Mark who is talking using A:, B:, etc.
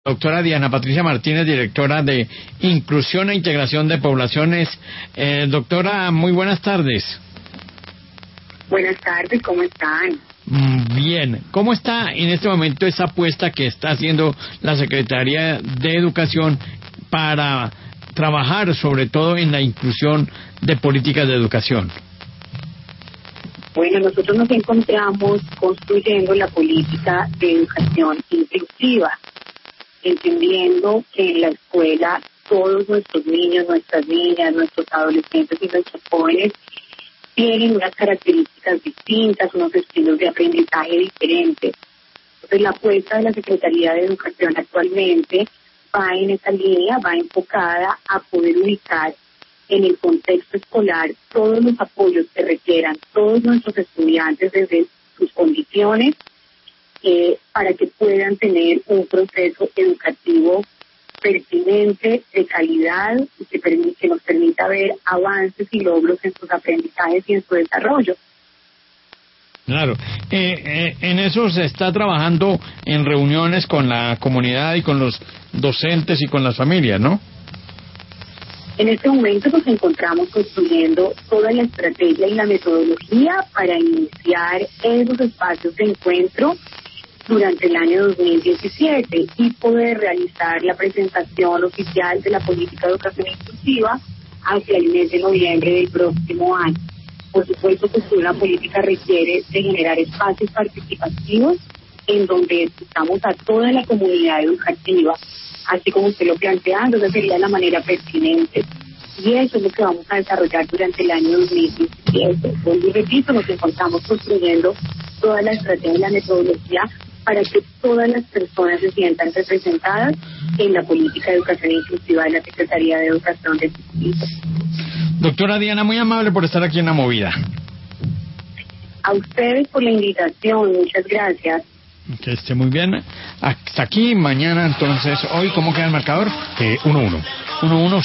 A: Doctora Diana Patricia Martínez, directora de Inclusión e Integración de Poblaciones. Doctora, muy buenas tardes.
B: Buenas tardes, ¿cómo están?
A: Bien. ¿Cómo está en este momento esa apuesta que está haciendo la Secretaría de Educación para trabajar sobre todo en la inclusión de políticas de educación?
B: Bueno, nosotros nos encontramos construyendo la política de educación inclusiva, entendiendo que en la escuela todos nuestros niños, nuestras niñas, nuestros adolescentes y nuestros jóvenes tienen unas características distintas, unos estilos de aprendizaje diferentes. Entonces, la apuesta de la Secretaría de Educación actualmente va en esa línea, va enfocada a poder ubicar en el contexto escolar todos los apoyos que requieran todos nuestros estudiantes desde sus condiciones para que puedan tener un proceso educativo pertinente, de calidad, y que nos permita ver avances y logros en sus aprendizajes y en su desarrollo.
A: Claro. En eso se está trabajando en reuniones con la comunidad y con los docentes y con las familias, ¿no?
B: En este momento nos encontramos construyendo toda la estrategia y la metodología para iniciar esos espacios de encuentro durante el año 2017 y poder realizar la presentación oficial de la política de educación inclusiva hacia el mes de noviembre del próximo año. Por supuesto que una política requiere de generar espacios participativos en donde escuchamos a toda la comunidad educativa, así como usted lo plantea, entonces sería la manera pertinente. Y eso es lo que vamos a desarrollar durante el año 2017. Vuelvo y repito, nos encontramos construyendo toda la estrategia y la metodología para que todas las personas se sientan representadas en la política de educación inclusiva de la Secretaría de Educación del Distrito.
A: Doctora Diana, muy amable por estar aquí en La Movida.
B: A ustedes por la invitación, muchas gracias.
A: Que esté muy bien. Hasta aquí, mañana entonces, hoy, ¿cómo queda el marcador?
C: 1-1.
A: 1-1.